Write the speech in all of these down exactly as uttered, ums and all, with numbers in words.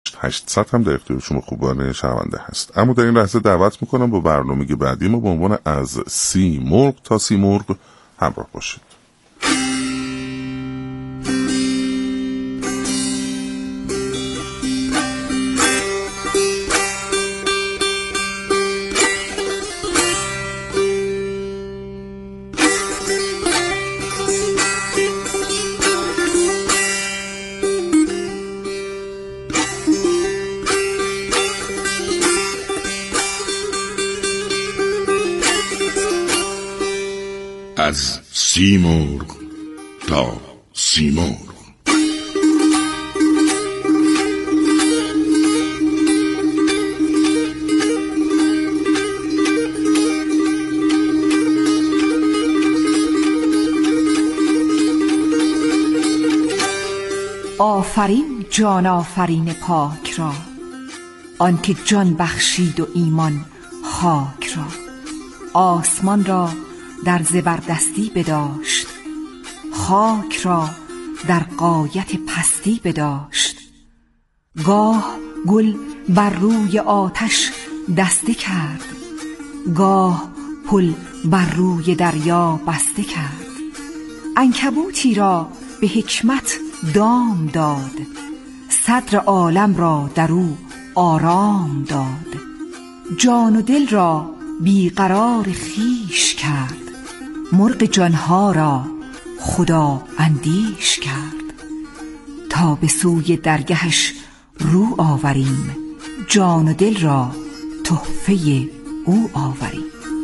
هشت هشتصد هم در اختیار شما خوبان شنونده هست. اما در این لحظه دعوت میکنم با برنامه بعدی ما به عنوان از سی مرغ تا سی مرغ همراه باشید. از سی مرغ تا سی مرغ. آفرین جان آفرین پاک را، آنکه جان بخشید و ایمان خاک را. آسمان را در زبردستی بداشت، خاک را در غایت پستی بداشت. گاه گل بر روی آتش دسته کرد، گاه پل بر روی دریا بسته کرد. عنکبوتی را به حکمت دام داد، صدر عالم را در او آرام داد. جان و دل را بیقرار خویش کرد، مرغ جانها را خدا اندیش کرد. تا به سوی درگهش رو آوریم، جان و دل را تحفه او آوریم.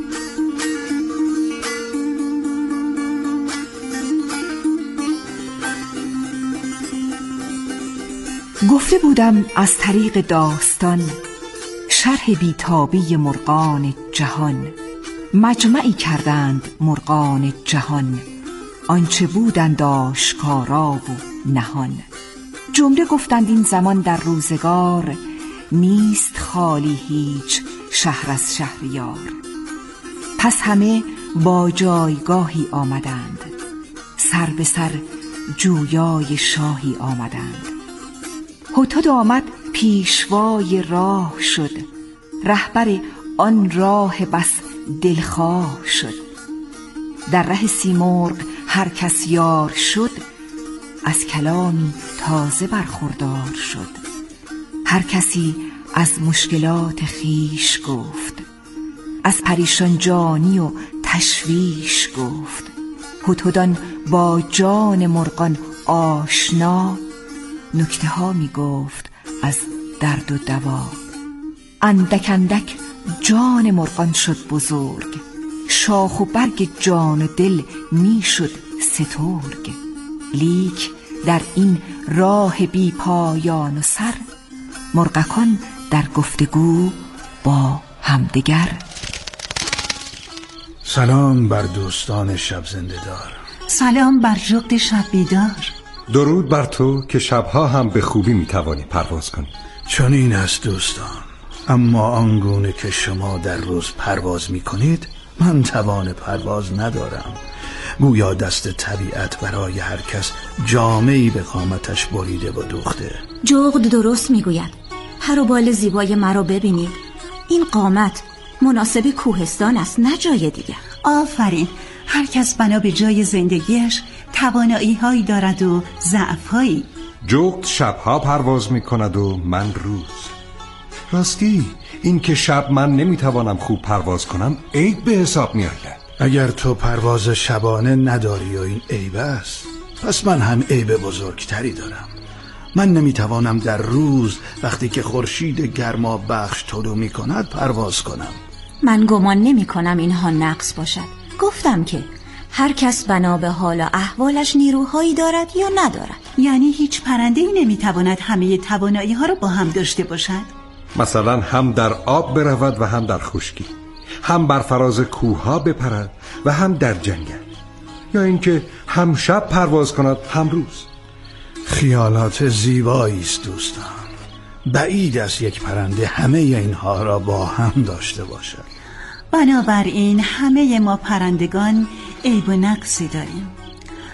گفته بودم از طریق داستان شرح بیتابی مرغان جهان. مجمعی کردند مرغان جهان، آنچه بودند آشکارا و نهان. جمله گفتند این زمان در روزگار، نیست خالی هیچ شهر از شهریار. پس همه با جایگاهی آمدند، سر به سر جویای شاهی آمدند. هدهد آمد پیشوای راه شد، رهبر آن راه بس دلخواه شد. در ره سیمرغ هر کس یار شد، از کلامی تازه برخوردار شد. هر کسی از مشکلات خیش گفت، از پریشان جانی و تشویش گفت. هدهدان با جان مرغان آشنا، نکته ها می گفت از درد و دوا. اندک اندک جان مرغان شد بزرگ، شاخ و برگ جان و دل می شد سترگ. لیک در این راه بی پایان و سر، مرغکان در گفتگو با همدیگر. سلام بر دوستان شب زنده دار، سلام بر جغد شب بیدار. درود بر تو که شبها هم به خوبی میتوانی پرواز کنی. چون این است دوستان، اما آنگونه که شما در روز پرواز میکنید، من توان پرواز ندارم. گویا دست طبیعت برای هر کس جامه‌ای به قامتش بریده و دوخته. جغد درست میگوید. پر و بال زیبای مرا ببینید، این قامت مناسب کوهستان است، نه جای دیگر. آفرین، هر کس بنا به جای زندگیش توانایی هایی دارد و ضعف هایی. جغد شبها پرواز میکند و من روز. راستی این که شب من نمیتوانم خوب پرواز کنم عیب به حساب میآید. اگر تو پرواز شبانه نداری و این عیب است، پس من هم عیب بزرگتری دارم. من نمیتوانم در روز وقتی که خورشید گرما بخش طلوع میکند پرواز کنم. من گمان نمی کنم اینها نقص باشد. گفتم که هر کس بنا به حال و احوالش نیروهایی دارد یا ندارد. یعنی هیچ پرنده‌ای نمیتواند همه توانایی ها را با هم داشته باشد؟ مثلا هم در آب برود و هم در خشکی، هم بر فراز کوه‌ها بپرد و هم در جنگل، یا اینکه هم شب پرواز کند هم روز. خیالات زیبایی است دوستان. بعید است یک پرنده همه اینها را با هم داشته باشد. بنابراین همه ما پرندگان عیب و نقصی داریم.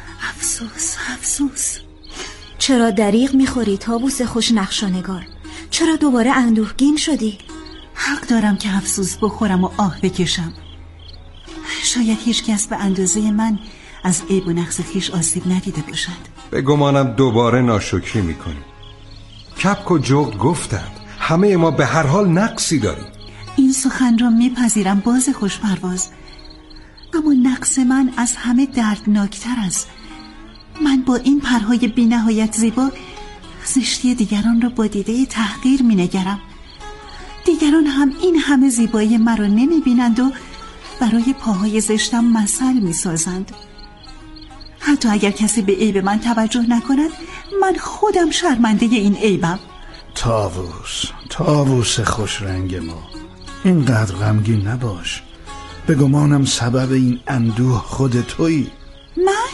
افسوس افسوس. چرا دریغ میخوری طاووس خوش نقش و نگار؟ چرا دوباره اندوهگین شدی؟ حق دارم که افسوس بخورم و آه بکشم. شاید هیچ کس به اندازه من از عیب و نقص خویش آسیب ندیده باشد. به گمانم دوباره ناشکری میکنی. کپک و جغد گفتند همه ما به هر حال نقصی داریم. این سخن را میپذیرم باز خوش پرواز، اما نقص من از همه دردناکتر است. من با این پرهای بی نهایت زیبا زشتی دیگران را با دیده تحقیر مینگرم. دیگران هم این همه زیبایی مرا نمیبینند و برای پاهای زشتم مثل میسازند. حتی اگر کسی به عیب من توجه نکند، من خودم شرمنده این عیبم. طاووس، طاووس خوش رنگ ما، اینقدر غمگین نباش. به گمانم سبب این اندوه خود تویی. من؟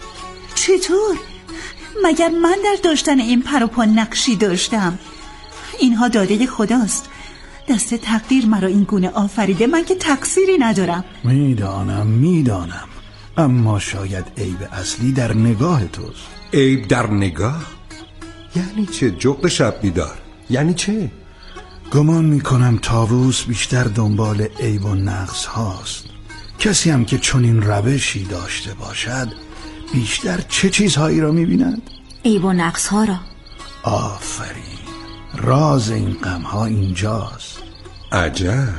چطور؟ مگر من در داشتن این پر و پا نقشی داشتم؟ اینها داده خداست. دست تقدیر مرا این گونه آفریده، من که تقصیری ندارم. میدانم میدانم اما شاید عیب اصلی در نگاه توست. عیب در نگاه؟ یعنی چه جغد شب بیدار؟ یعنی چه؟ گمان میکنم طاووس بیشتر دنبال عیب و نقص هاست. کسی هم که چنین روشی داشته باشد بیشتر چه چیزهایی را میبیند؟ عیب و نقص ها را. آفرین، راز این غم ها اینجاست. عجب.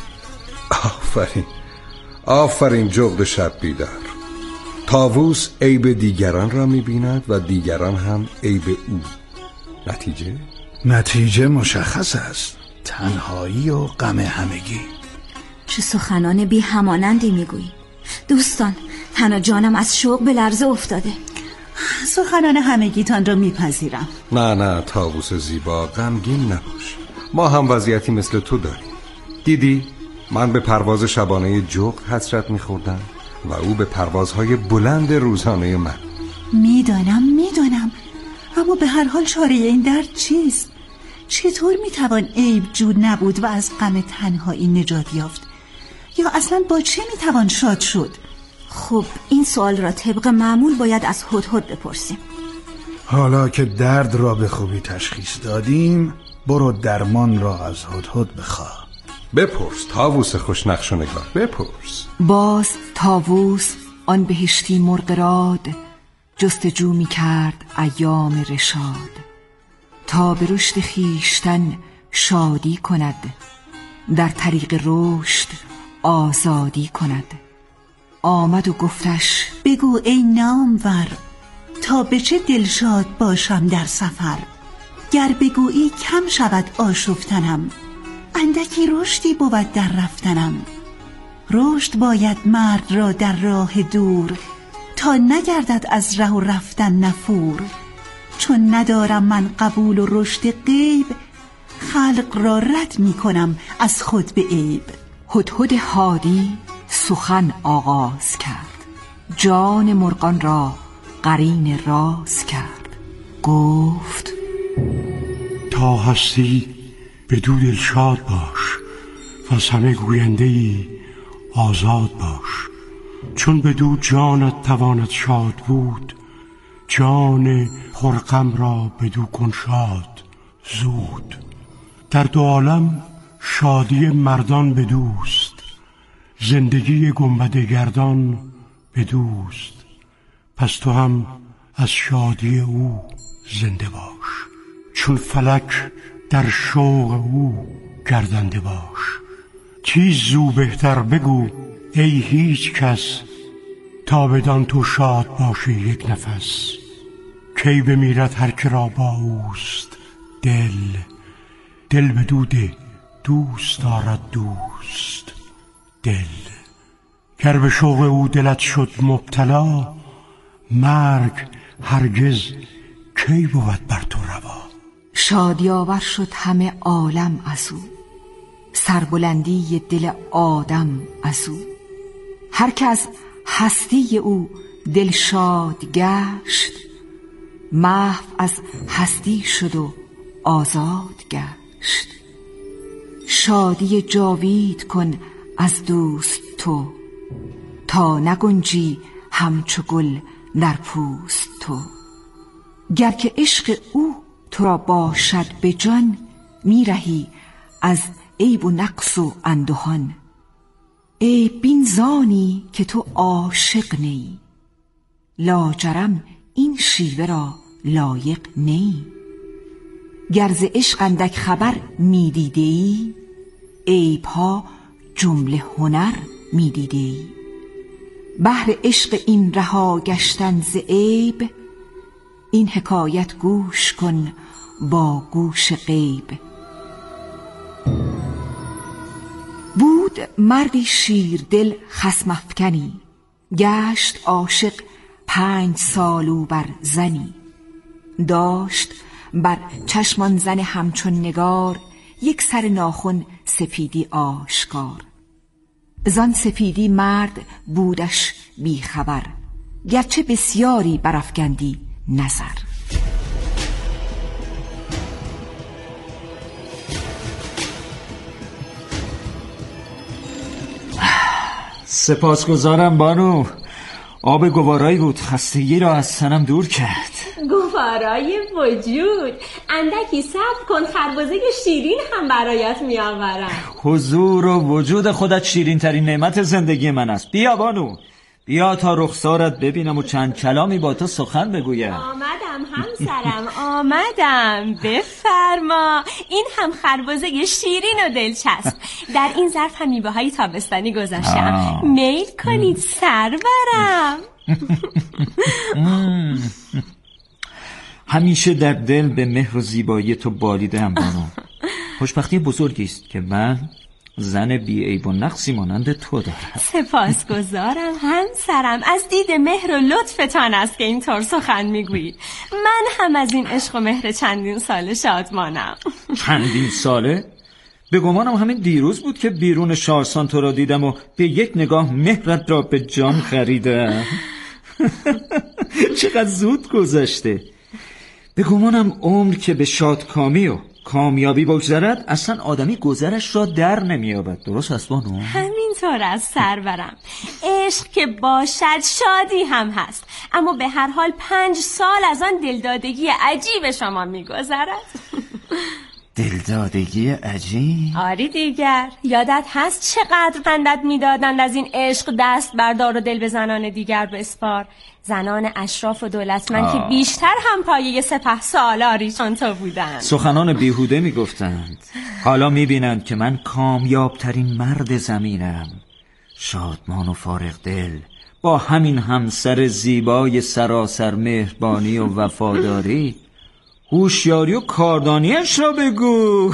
آفرین آفرین جغد شب بیدار. طاووس عیب دیگران را میبیند و دیگران هم عیب او. نتیجه؟ نتیجه مشخص است، تنهایی و غم همگی. چه سخنان بی همانندی میگویی. دوستان، تن جانم از شوق به لرزه افتاده. سخنان همگیتان را میپذیرم. نه نه طاووس زیبا، غمگین نباش. ما هم وضعیتی مثل تو داریم. دیدی من به پرواز شبانه جغد حسرت میخوردم و او به پروازهای بلند روزانه من. میدانم میدانم اما به هر حال چاره این درد چیست؟ چطور میتوان عیب جو نبود و از غم تنهایی نجات یافت؟ یا اصلا با چه میتوان شاد شد؟ خب این سوال را طبق معمول باید از هدهد بپرسیم. حالا که درد را به خوبی تشخیص دادیم، برو درمان را از هدهد بخواه. بپرس طاووس خوشنقش و نگار، بپرس. باز طاووس آن بهشتی مرغ راد جستجو می کرد ایام رشاد، تا به رشد خویشتن شادی کند، در طریق رشد آزادی کند. آمد و گفتش بگو ای نامور، تا به چه دلشاد باشم در سفر. گر بگویی کم شود آشفتنم، اندکی رشدی بود در رفتنم. رشد باید مرد را در راه دور، تا نگردد از ره و رفتن نفور. چون ندارم من قبول و رشد غیب، خلق را رد می کنم از خود به عیب. هدهد هادی سخن آغاز کرد، جان مرغان را قرین راز کرد. گفت تا هستی بدو دلشاد باش، و از همه گوینده ای آزاد باش. چون بدو جانت تواند شاد بود، جان پرغم را بدو کن شاد زود. در دو عالم شادی مردان بدوست، زندگی گنبد گردان بدوست. پس تو هم از شادی او زنده باش، چون فلک در شوق او گردنده باش. چیز زو بهتر بگو ای هیچ کس، تا بدان تو شاد باشی یک نفس. کی بمیرد هر که را با اوست دل، دل بدو ده دوست دارد دوست دل. گر به شوق او دلت شد مبتلا، مرگ هرگز کی بود بر تو روا. شادیاور شد همه عالم از او، سربلندی دل آدم از او. هر که از هستی او دل شاد گشت، محو از هستی شد و آزاد گشت. شادی جاوید کن از دوست تو، تا نگنجی همچو گل در پوست تو. گر که عشق او تو را باشد به جان، میرهی از عیب و نقص و اندهان. عیب بین زانی که تو عاشق نی، لاجرم این شیوه را لایق نی. گر ز عشق اندک خبر میدیده ای، عیب ها جمله هنر میدیده ای. بهر عشق این رها گشتن ز عیب، این حکایت گوش کن با گوش غیب. بود مردی شیر دل خصم افکنی، گشت عاشق پنج سال او بر زنی. داشت بر چشمان زن همچون نگار، یک سر ناخن سپیدی آشکار. زان سپیدی مرد بودش بی خبر، گرچه بسیاری برافگندی نظر. سپاسگزارم بانو، آب گوارایی بود، خستگی را از تنم دور کرد. گوارای وجود، اندکی صبر کن، خربزه شیرین هم برایت می آورم. حضور و وجود خودت شیرین ترین نعمت زندگی من است. بیا بانو، بیا تا رخسارت ببینم و چند کلامی با تو سخن بگویم. آمدم همسرم، آمدم، بفرما. این هم خربزه شیرین و دلچسب. در این ظرف هم میوه های تابستانی گذاشتم، میل کنید سرورم. همیشه در دل به مهر و زیبایی تو بالیدم بانو. خوشبختی بزرگی است که من زن بی عیب و نقصی مانند تو دارم. سپاسگزارم همسرم، از دید مهر و لطفتان است که اینطور سخن میگویید. من هم از این عشق و مهر چندین ساله شادمانم. چندین ساله؟ به گمانم همین دیروز بود که بیرون شارسان تو را دیدم و به یک نگاه مهرت را به جان خریدم. چقدر زود گذشته. به گمانم عمر که به شادکامی و کامیابی بگذرد، اصلا آدمی گذرش را در نمی‌یابد. درست است بانو؟ همینطور است سرورم. عشق که باشد شادی هم هست، اما به هر حال پنج سال از آن دلدادگی عجیب شما می‌گذرد. دلدادگی عجیب؟ آری دیگر، یادت هست چقدر پندت میدادند از این عشق دست بردار و دل به زنان دیگر بسپار. زنان اشراف و دولتمند که بیشتر هم پایه سپه سالاری چون تو بودند. سخنان بیهوده میگفتند. حالا میبینند که من کامیاب ترین مرد زمینم، شادمان و فارغ دل، با همین همسر زیبای سراسر مهربانی و وفاداری. هوشیاری و کاردانیش را بگو.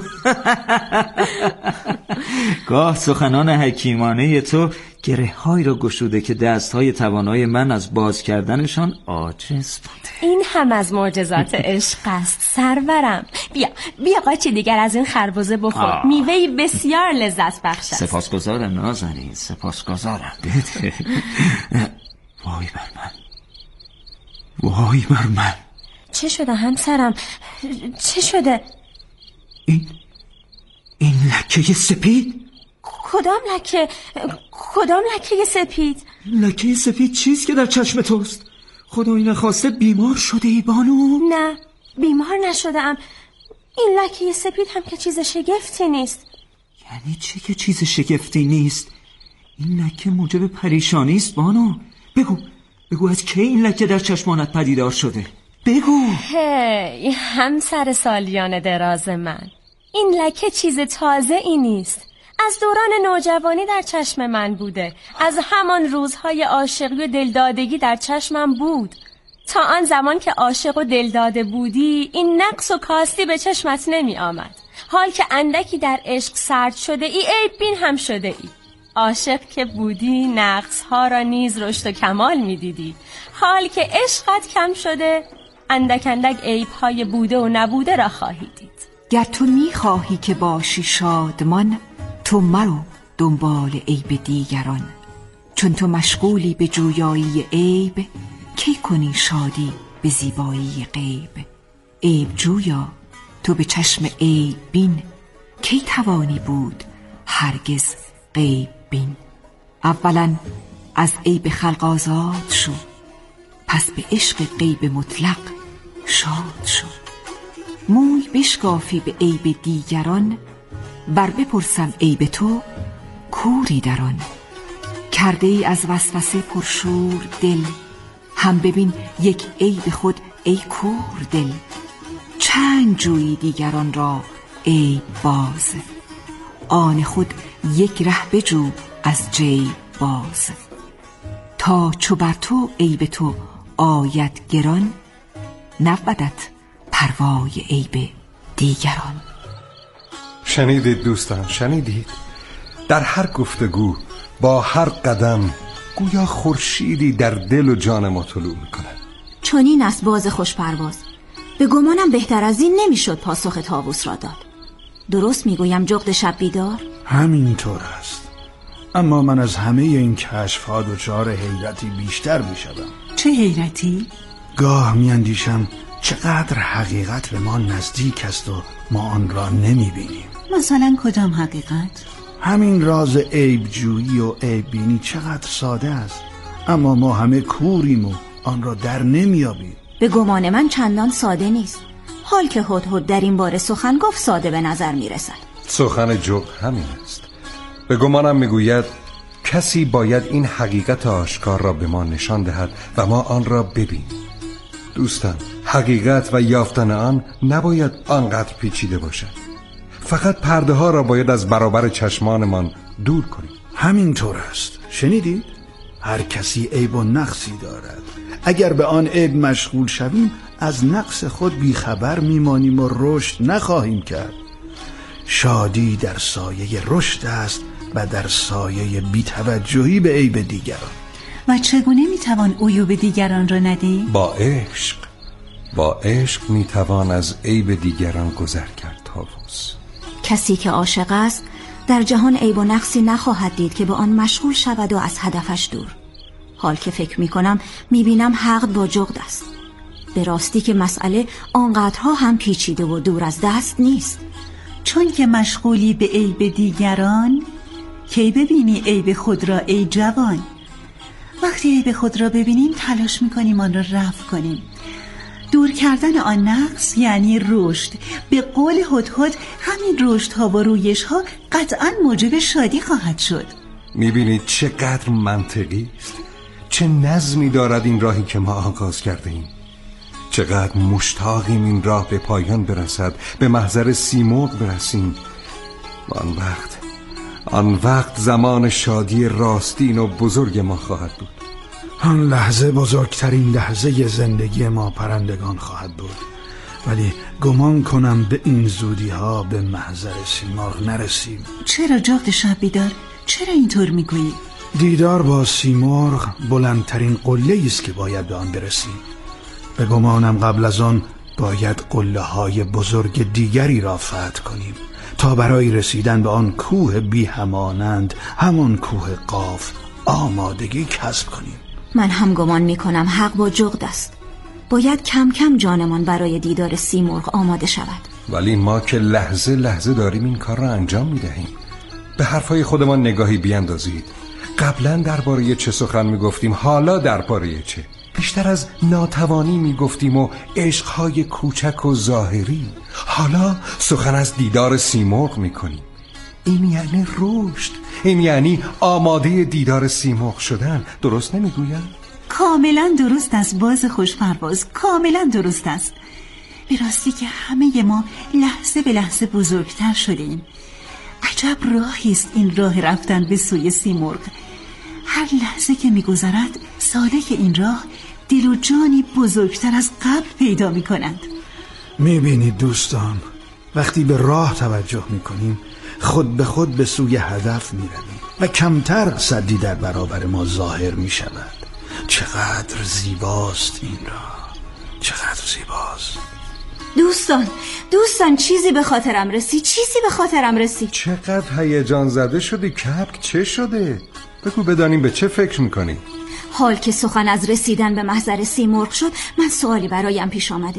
گاه سخنان حکیمانه تو گره های را گشوده که دست های توانای من از باز کردنشان عاجز بوده. این هم از معجزات عشق است سرورم. بیا بیا قاچی دیگر از این خربزه بخور، میوهی بسیار لذت بخش است. سپاسگزارم نازنین، سپاسگزارم. بده. وای بر من، وای بر من. چه شده همسرم؟ چه شده؟ این این لکه سپید؟ کدام لکه؟ کدام لکه سپید؟ لکه سپید چیست که در چشم توست؟ خدای نخواسته بیمار شده ای بانو؟ نه، بیمار نشدم. این لکه سپید هم که چیز شگفتی نیست. یعنی چه که چیز شگفتی نیست؟ این لکه موجب پریشانی است بانو. بگو بگو از کی این لکه در چشمانت پدیدار شده؟ بگو. هی همسر سالیان دراز من، این لکه چیز تازه ای نیست. از دوران نوجوانی در چشم من بوده. از همان روزهای عاشقی و دلدادگی در چشمم بود. تا آن زمان که عاشق و دلداده بودی، این نقص و کاستی به چشمت نمی آمد. حال که اندکی در عشق سرد شده ای، عیب بین هم شده ای. عاشق که بودی، نقص ها را نیز رشد و کمال می دیدی. حال که عشقت کم شده، اندک اندک عیب های بوده و نبوده را خواهی دید. گر تو می خواهی که باشی شادمان، تو مرو دنبال عیب دیگران. چون تو مشغولی به جویایی عیب، کی کنی شادی به زیبایی غیب. عیب جویا تو به چشم عیب بین، کی توانی بود هرگز غیب بین. اولا از عیب خلق آزاد شو، پس به عشق غیب مطلق شاد شو. موی بشکافی به عیب دیگران، بر بپرسم عیب تو کوری در آن. کرده ای از وسوسه پرشور دل، هم ببین یک عیب خود ای کور دل. چند جویی دیگران را عیب باز، آن خود یک ره بجو از جیب باز. تا چو بر تو عیب تو آید گران، نبودت پروای عیب دیگران. شنیدید دوستان، شنیدید؟ در هر گفتگو، با هر قدم، گویا خورشیدی در دل و جان ما طلوع میکنه. چنین است باز خوش پرواز. به گمانم بهتر از این نمیشد پاسخ طاووس را داد. درست میگویم جغد شب بیدار؟ همینطور است. اما من از همه این کشف‌ها دچار حیرتی بیشتر میشدم. چه حیرتی؟ گاه میاندیشم چقدر حقیقت به ما نزدیک است و ما آن را نمیبینیم. مثلا کدام حقیقت؟ همین راز عیب جویی و عیب بینی چقدر ساده است، اما ما همه کوریم و آن را در نمیابیم. به گمان من چندان ساده نیست. حال که هدهد در این باره سخن گفت ساده به نظر میرسد. سخن جغد همین است. به گمانم میگوید کسی باید این حقیقت آشکار را به ما نشان دهد و ما آن را ببینیم. دوستان، حقیقت و یافتن آن نباید آنقدر پیچیده باشد. فقط پرده ها را باید از برابر چشمانمان دور کنیم. همینطور است. شنیدید؟ هر کسی عیب و نقصی دارد. اگر به آن عیب مشغول شویم از نقص خود بیخبر میمانیم و رشد نخواهیم کرد. شادی در سایه رشد است و در سایه بی‌توجهی به عیب دیگران. و چگونه میتوان عیوب دیگران را ندید؟ با عشق. با عشق میتوان از عیب دیگران گذر کرد طاووس. کسی که عاشق است در جهان عیب و نقصی نخواهد دید که به آن مشغول شود و از هدفش دور. حال که فکر میکنم میبینم حق با جغد است. به راستی که مسئله آنقدرها هم پیچیده و دور از دست نیست. چون که مشغولی به عیب دیگران، کی ببینی عیب خود را ای جوان؟ وقتی عیب خود را ببینیم تلاش میکنیم آن را رفع کنیم. دور کردن آن نقص یعنی رشد. به قول هدهد همین رشد ها و رویش ها قطعا موجب شادی خواهد شد. میبینید چقدر منطقی است، چه نظمی دارد این راهی که ما آغاز کرده ایم. چقدر مشتاقیم این راه به پایان برسد، به محضر سیمرغ برسیم. آن وقت آن وقت زمان شادی راستین و بزرگ ما خواهد بود. آن لحظه بزرگترین لحظه زندگی ما پرندگان خواهد بود. ولی گمان کنم به این زودی ها به محضر سیمرغ نرسیم. چرا جغد شب بیدار؟ چرا اینطور میگویی؟ دیدار با سیمرغ بلندترین قله است که باید به آن برسیم. به گمانم قبل از آن باید قله های بزرگ دیگری را فتح کنیم تا برای رسیدن به آن کوه بی همانند، همان کوه قاف، آمادگی کسب کنیم. من هم گمان میکنم حق با جغد است. باید کم کم جانمان برای دیدار سیمرغ آماده شود. ولی ما که لحظه لحظه داریم این کار را انجام میدهیم. به حرفای خودمان نگاهی بیاندازید. قبلا درباره چه سخن میگفتیم، حالا درباره چه؟ بیشتر از ناتوانی میگفتیم و عشقهای کوچک و ظاهری. حالا سخن از دیدار سیمرغ میکنیم. این یعنی رشد، این یعنی آماده دیدار سیمرغ شدن. درست نمیگویم؟ کاملا درست است باز خوش پرواز، کاملا درست است. به راستی که همه ما لحظه به لحظه بزرگتر شدیم. عجب راهی است این راه رفتن به سوی سیمرغ. هر لحظه که میگذرد سالک این راه دل و جانی بزرگتر از قبل پیدا میکنند. میبینید دوستان، وقتی به راه توجه میکنیم خود به خود به سوی هدف میرویم و کمتر سدی در برابر ما ظاهر میشود. چقدر زیباست این راه، چقدر زیباست. دوستان دوستان چیزی به خاطرم رسید، چیزی به خاطرم رسید. چقدر هیجان زده شدی کپک؟ چه شده؟ بگو بدانیم به چه فکر میکنی. حال که سخن از رسیدن به محضر سیمرغ شد، من سوالی برایم پیش آمده.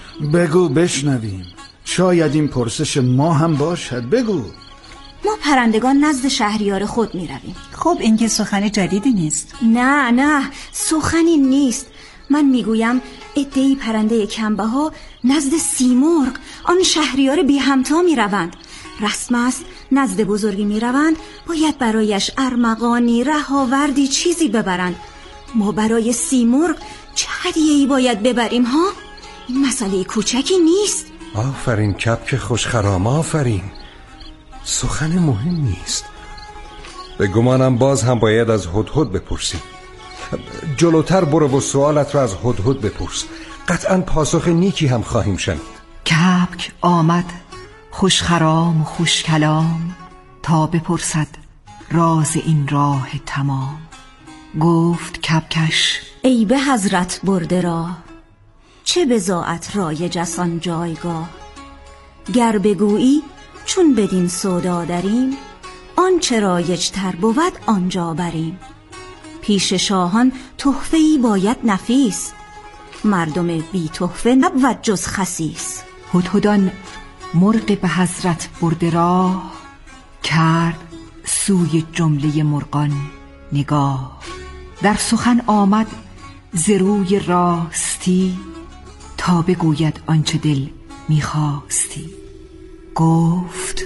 بگو بشنویم، شاید این پرسش ما هم باشد. بگو. ما پرندگان نزد شهریار خود می رویم. خب این که سخن جدیدی نیست. نه نه سخنی نیست. من میگویم عده‌ای پرنده کمبها نزد سیمرغ آن شهریار بی همتا میروند. رسم است نزد بزرگی میروند باید برایش ارمغانی، رهاوردی چیزی ببرند. ما برای سیمرغ چه هدیه‌ای باید ببریم ها؟ این مسئله کوچکی نیست. آفرین کپک خوشخرام، آفرین. سخن مهم نیست. به گمانم باز هم باید از هدهد بپرسیم. جلوتر برو و سوالت رو از هدهد بپرس. قطعا پاسخ نیکی هم خواهیم شنید. کپک آمد خوشخرام و خوش کلام تا بپرسد راز این راه تمام. گفت کپکش ای به حضرت برده راه، چه بضاعت رایج است آن جایگاه. گر بگویی چون بدین سودا دریم، آنچه رایج تر بود آنجا بریم. پیش شاهان تحفه‌ای باید نفیس، مردم بی تحفه نبود جز خسیس. هدهدان مرغ به حضرت برده راه، کرد سوی جمله مرغان نگاه. در سخن آمد ز روی راستی، تا بگوید آنچه دل میخواستی. گفت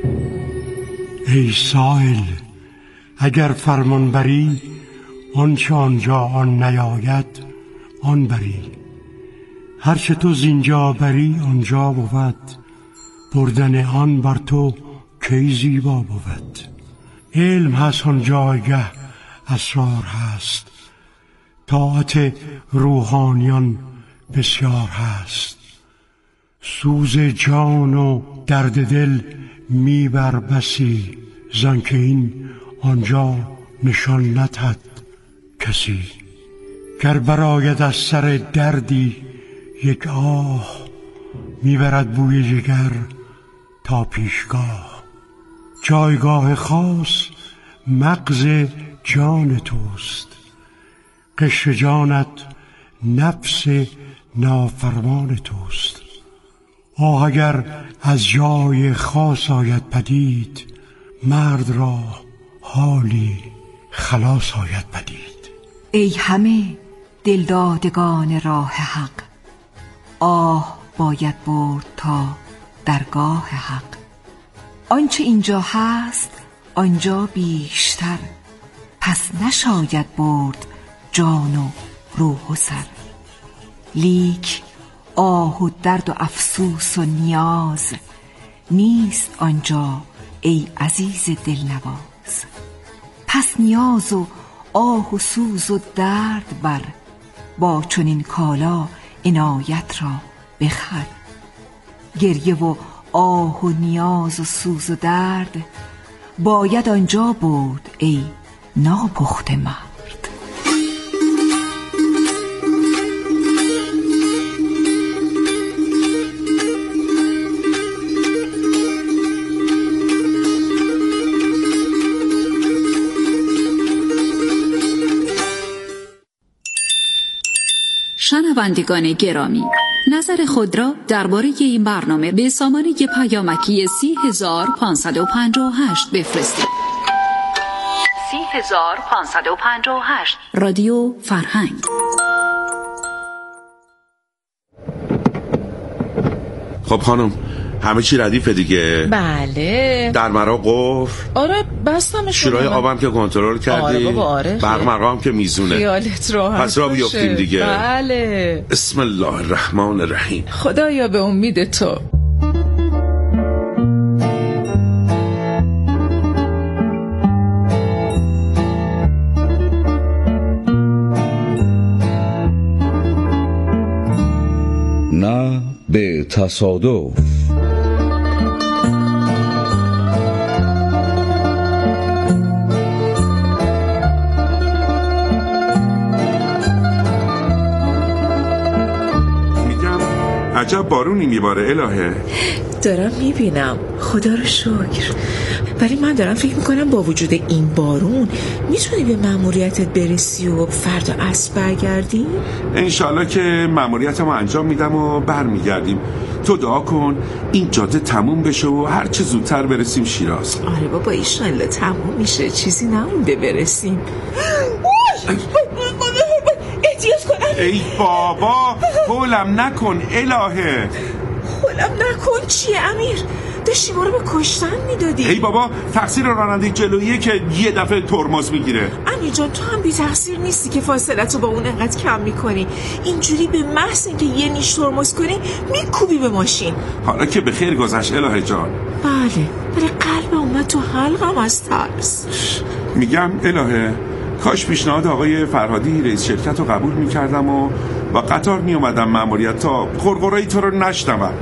ای سائل، اگر فرمان بری آنچه آنجا آن نیاید آن بری. هرچه تو زینجا بری آنجا بود، بردن آن بر تو کی زیبا بود. علم هست آن جایگه اسرار هست، طاعت روحانیان بسیار هست. سوز جان و درد دل میبر بسی، زانکه این آنجا نشان ندهد کسی. گر براید از سر دردی یک آه، میبرد بوی جگر تا پیشگاه. جایگاه خاص مغز جان توست، قشر جانت نفس نافرمان توست. آه اگر از جای خاص آید پدید، مرد را حالی خلاص آید پدید. ای همه دلدادگان راه حق، آه باید برد تا درگاه حق. آنچه اینجا هست آنجا بیشتر، پس نشاید برد جان و روح و سر. لیک آه و درد و افسوس و نیاز، نیست آنجا ای عزیز دلنواز. پس نیاز و آه و سوز و درد بر، با چنین کالا عنایت را بخر. گریه و آه و نیاز و سوز و درد، باید آنجا برد ای ناپخته مرد. شنوندگان گرامی، نظر خود را درباره این برنامه به سامانه پیامکی سی هزار پانصد و پنجاه و هشت بفرستید. سی هزار پانصد و پنجاه و هشت رادیو فرهنگ. خب خانم، همه چی ردیفه دیگه؟ بله. در مرا قفل؟ آره بستمش. شورای آبم که کنترل کردی؟ آره بابا آره. برق مرا هم که میزونه. خیالت راحت پس را بیافتیم دیگه. بله. بسم الله الرحمن الرحیم. خدایا به امید تو. نه به تصادف. عجب بارونی میباره الهه. دارم میبینم، خدا رو شکر. ولی من دارم فکر میکنم با وجود این بارون میتونی به مأموریتت برسی و فردا عصر برگردی؟ انشالله که مأموریتمو انجام میدم و برمیگردیم. تو دعا کن این جاده تموم بشه و هر چه زودتر برسیم شیراز. آره بابا ایشالله تموم میشه، چیزی نمونده برسیم. احتیاط کن ای بابا هولم نکن الهه. هولم نکن چیه امیر؟ داشتی ما رو به کشتن میدادی. ای بابا تقصیر راننده جلوییه که یه دفعه ترمز میگیره. امیر جان تو هم بی تقصیر نیستی که فاصلتو با اون انقدر کم میکنی. اینجوری به محض اینکه یه نیش ترمز کنی میکوبی به ماشین. حالا که به خیر گذشت الهه جان. بله ولی قلب اومد تو حلقم از ترس. میگم الهه کاش پیشنهاد آقای فرهادی رئیس شرکت رو قبول میکردم و با قطار میومدم مأموریت تا قرقرایی تو رو نشنوم.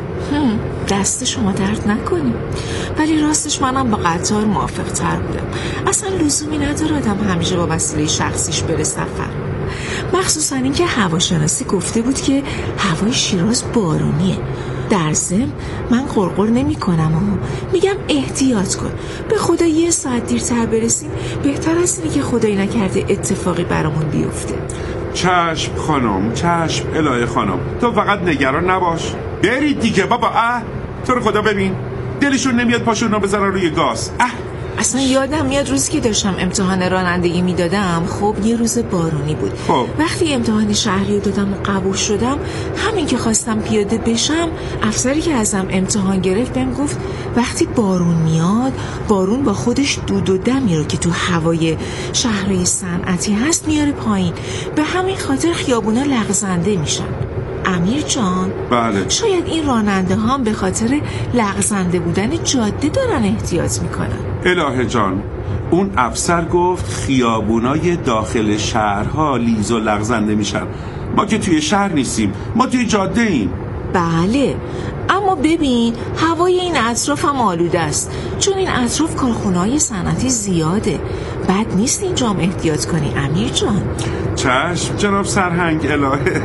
دست شما درد نکنیم، ولی راستش منم با قطار موافق تر بودم. اصلا لزومی نداره آدم همیشه با وسیله شخصیش بره سفر، مخصوصا اینکه هواشناسی گفته بود که هوای شیراز بارونیه. در ضمن من قرقر نمی کنم و میگم احتیاط کن، به خدا یه ساعت دیرتر برسیم بهتر است اینه که خدایی نکرده اتفاقی برامون بیفته. چشم خانم، چشم الهه خانم، تو فقط نگران نباش. برید دیگه بابا. اه تو رو خدا ببین دلشون نمیاد پاشون رو بزنن روی گاز. اه اصلا یادم میاد روزی که داشتم امتحان رانندگی میدادم، خب یه روز بارونی بود. خب. وقتی امتحان شهری رو دادم و قبول شدم، همین که خواستم پیاده بشم، افسری که ازم امتحان گرفت بهم گفت وقتی بارون میاد بارون با خودش دود و دمی رو که تو هوای شهرهای صنعتی هست میاره پایین، به همین خاطر خیابونا لغزنده میشن. امیر جان بله. شاید این راننده ها به خاطر لغزنده بودن جاده دارن احتیاط میکنن. الهه جان اون افسر گفت خیابونای داخل شهرها لیز و لغزنده میشن. ما که توی شهر نیستیم، ما توی جاده ایم. بله اما ببین هوای این اطراف هم آلوده است، چون این اطراف کارخونه‌های صنعتی زیاده. بد نیست اینجا هم احتیاط کنی امیر جان. چشم جناب سرهنگ الهه.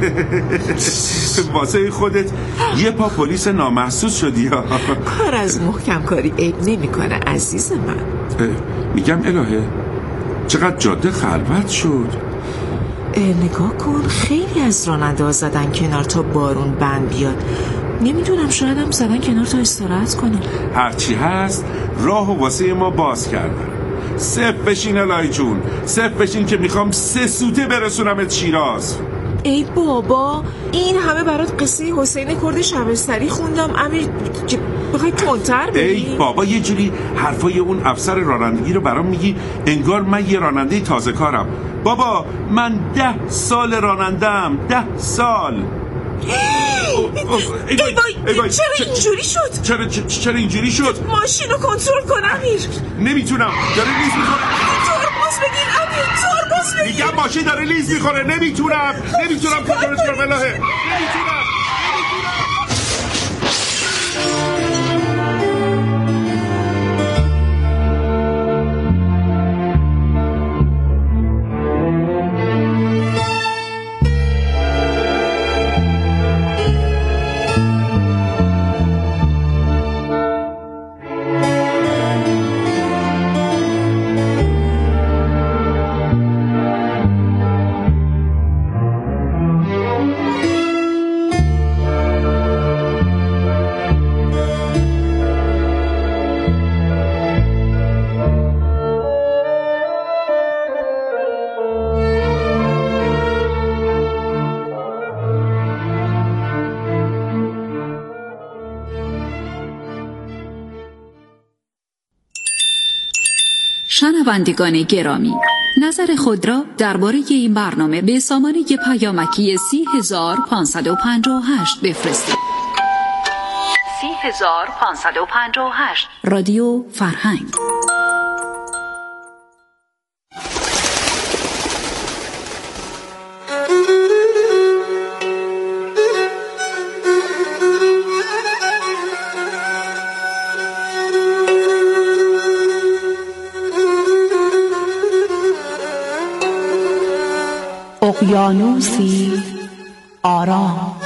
واسه خودت یه پا پلیس نامحسوس شدی ها. کار از محکم کاری عیب نمی کنه عزیز من. میگم الهه چقدر جاده خلوت شد. نگاه کن خیلی از راننده ها زدن کنار تا بارون بند بیاد. نمیدونم شاید هم زدن کنار تا استراحت کنن. هرچی هست راه و واسه ما باز کردن. صف بشین الهی جون، صف بشین که میخوام سه سوته برسونمت شیراز. ای بابا این همه برات قصه حسین کرد شبستری خوندم امیر، بخوای تندتر بری؟ ای بابا یه جوری حرفای اون افسر رانندگی رو برام میگی انگار من یه راننده تازه کارم. بابا من ده سال رانندم، ده سال. ای وای چرا اینجوری شد؟ چرا چرا اینجوری شد؟ ماشین رو کنترل کن امیر. نمیتونم داره لیز میخوره. ترمز بگیر امیر، ترمز بگیر. میگم ماشین داره لیز میخوره. نمیتونم نمیتونم کنترلش کنم الهه. نمیتونم شنوندگان گرامی، نظر خود را درباره این برنامه به سامانه پیامکی سی هزار پانصد و پنجاه و هشت بفرستید. سی هزار پانصد و پنجاه و هشت رادیو فرهنگ. اقیانوسی آرام.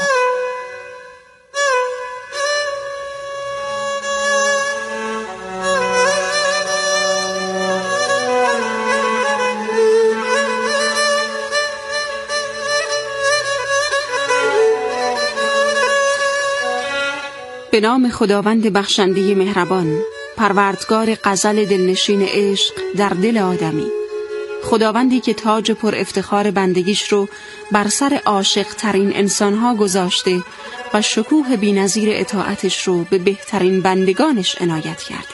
به نام خداوند بخشنده مهربان، پروردگار غزل دلنشین عشق در دل آدمی. خداوندی که تاج پر افتخار بندگیش رو بر سر عاشق ترین انسانها گذاشته و شکوه بی‌نظیر اطاعتش رو به بهترین بندگانش عنایت کرده.